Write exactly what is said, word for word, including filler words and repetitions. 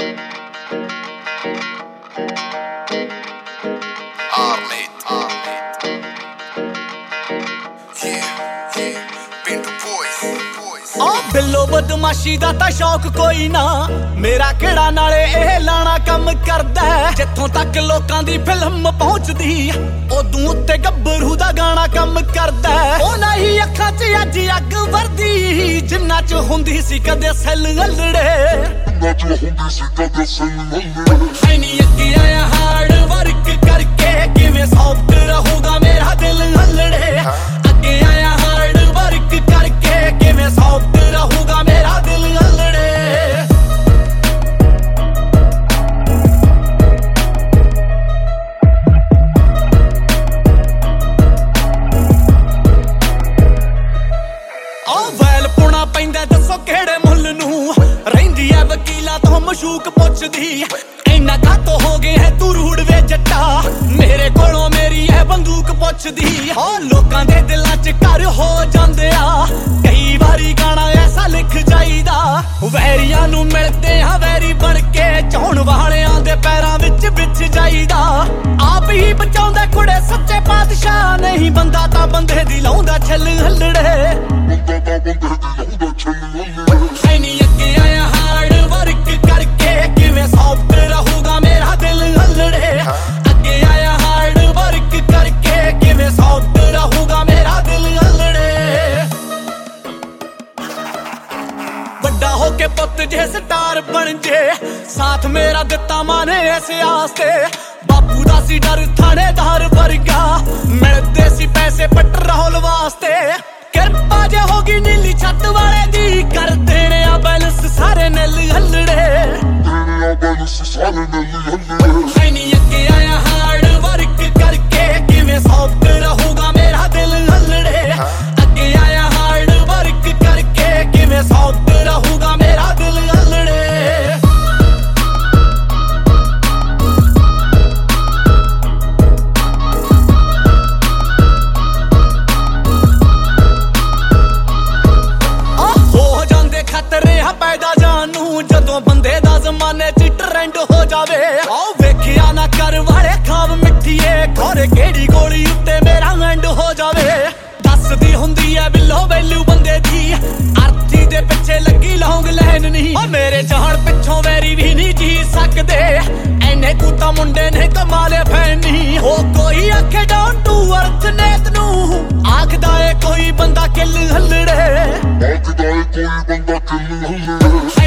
Armate, Armate. Yeah, yeah. Pinto boys, boys. ਆ ਬਿੱਲੋ ਬਦਮਾਸ਼ੀ ਦਾ ਤਾਂ ਸ਼ੌਕ ਕੋਈ ਨਾ, ਮੇਰਾ ਕਿਹੜਾ ਨਾਲੇ ਇਹ ਲਾਣਾ ਕੰਮ ਕਰਦਾ। ਜਿੱਥੋਂ ਤੱਕ ਲੋਕਾਂ ਦੀ ਫਿਲਮ ਪਹੁੰਚਦੀ, ਉਦੋਂ ਉੱਤੇ ਗੱਭਰੂ ਦਾ ਗਾਣਾ ਕੰਮ ਕਰਦਾ। ਉਹ ਨਹੀਂ ਅੱਖਾਂ 'ਚ ਅੱਜ ਅੱਗ ਵਰਦੀ, ਜਿੰਨਾ 'ਚ ਹੁੰਦੀ ਸੀ ਕਦੇ ਸੈੱਲ ਹੱਲੜੇ। ਐਨੀ ਅੱਗੇ ਆਇਆ ਹਾਰਡ ਵਰਕ ਕਰਕੇ, ਕਿਵੇਂ ਸੌਫਟ ਰਹੂਗਾ ਮੇਰਾ ਦਿਲ ਹੱਲੜੇ। ਅੱਗੇ ਆਇਆ ਹਾਰਡ ਵਰਕ ਕਰਕੇ, ਕਿਵੇਂ ਸੌਫਟ ਰਹੂਗਾ ਮੇਰਾ ਦਿਲ ਹੱਲੜੇ। ਆ ਵੈਲ ਪੁਣਾ ਪੈਂਦਾ ਦੱਸੋ ਕਿਹੜੇ ਮੁੱਲ ਨੂੰ, ਰਹਿੰਦੀ ਐ ਵਕੀਲਾਂ ਤੋਂ ਮਸ਼ੂਕ ਪੁੱਛਦੀ। ਇੰਨਾ ਕਾਤੋਂ ਹੋ ਗਏ ਹੈ ਤੂੰ ਰੂੜ ਵੇ ਜੱਟਾ, ਮੇਰੇ ਕੋਲੋਂ ਮੇਰੀ ਐ ਬੰਦੂਕ ਪੁੱਛਦੀ। ਹੋ ਲੋਕਾਂ ਦੇ ਦਿਲਾਂ 'ਚ ਘਰ ਹੋ ਜਾਂਦੇ ਆ, ਕਈ ਵਾਰੀ ਗਾਣਾ ਐਸਾ ਲਿਖ ਜਾਈਦਾ। ਵੈਰੀਆਂ ਨੂੰ ਮਿਲਦੇ ਆ ਵੈਰੀ ਬਣ ਕੇ, ਚਾਹੁਣ ਵਾਲਿਆਂ ਦੇ ਪੈਰਾਂ ਵਿੱਚ ਵਿੱਚ ਜਾਈਦਾ। ਆਪ ਹੀ ਬਚਾਉਂਦਾ ਕੁੜੇ ਸੱਚੇ ਪਾਤਸ਼ਾਹ, ਨਹੀਂ ਬੰਦਾ ਤਾਂ ਬੰਦੇ ਦੀ ਲਾਉਂਦਾ ਛੱਲ ਹੱਲੜੇ। ਐਨੀ ਅੱਗੇ ਆਇਆ ਹਾਰਡ ਵਰਕ ਕਰਕੇ, ਕਿਵੇਂ ਸੌਫਟ ਰਹੂਗਾ ਮੇਰਾ ਦਿਲ ਹੱਲੜੇ। ਅੱਗੇ ਆਇਆ ਹਾਰਡ ਵਰਕ ਕਰਕੇ, ਕਿਵੇਂ ਸੌਫਟ ਰਹੂਗਾ ਮੇਰਾ ਦਿਲ ਹੱਲੜੇ। ਵੱਡਾ ਹੋ ਕੇ ਪੁੱਤ ਜੇ ਸਟਾਰ ਬਣ ਜੇ, ਸਾਥ ਮੇਰਾ ਦਿੱਤਾ ਮਾਂ ਨੇ ਇਸ ਆਸ ਤੇ। ਬਾਪੂ ਦਾ ਸੀ ਡਰ ਥਾਣੇਦਾਰ ਵਰਗਾ, ਮਿਲਦੇ ਸੀ ਪੈਸੇ ਪੈਟਰੋਲ ਵਾਸਤੇ। ਕਿਰਪਾ ਜੇ ਹੋ ਗਈ ਨੀਲੀ ਛੱਤ ਵਾਲੇ ਦੀ, ਕਰ ਦੇਣੇ ਆ ਬੈਲੈਂਸ ਸਾਰੇ ਨਿਲ ਹੱਲੜੇ। ਐਨੀ ਅੱਗੇ ਆਇਆ ਹਾਰਡ ਵਰਕ ਕਰਕੇ, ਕਿਵੇਂ ਸੌਫਟ ਰਹੂਗਾ ਮੇਰਾ ਦਿਲ ਹੱਲੜੇ। ਅੱਗੇ ਆਇਆ ਹਾਰਡ ਵਰਕ ਕਰਕੇ, ਕਿਵੇਂ ਸੌਫਟ ਰਹੂਗਾ ਮੇਰਾ ਦਿਲ ਹੱਲੜੇ। ਖਤਰੇ ਆ ਪੈਦਾ ਜਾਣ ਨੂੰ, ਜਦੋਂ ਬੰਦੇ ਦਾ ਜ਼ਮਾਨੇ 'ਚ ਟ੍ਰੈਂਡ ਹੋ ਜਾਵੇ। ਆਓ ਵੇਖਿਆ ਨਾ ਕਰ ਵਾਲੇ ਖਾਬ ਮਿੱਠੀਏ, ਖੋਰੇ ਕਿਹੜੀ ਗੋਲੀ ਉੱਤੇ ਮੇਰਾ ਐਂਡ ਹੋ ਜਾਵੇ। ਦੱਸਦੀ ਹੁੰਦੀ ਐ ਬਿੱਲੋ ਵੈਲਿਊ ਬੰਦੇ ਦੀ, ਅਰਥੀ ਦੇ ਪਿੱਛੇ ਲੱਗੀ ਲੌਂਗ ਲੈਨ ਨਹੀਂ। ਓ ਮੇਰੇ ਜਾਣ ਪਿੱਛੋਂ ਵੈਰੀ ਵੀ ਨਹੀਂ ਜੀ ਸਕਦੇ, ਐਨੇ ਕੁ ਤਾਂ ਮੁੰਡੇ ਨੇ ਕਮਾਲੇ ਫੈਨ ਨਹੀਂ। ਹੋ ਕੋਈ ਆਖੇ ਡਾਊਨ ਟੂ ਅਰਥ ਨੇਤ ਨੂੰ, ਆਖਦਾ ਏ ਕੋਈ ਬੰਦਾ ਕਿੱਲ ਹੱਲੜੇ।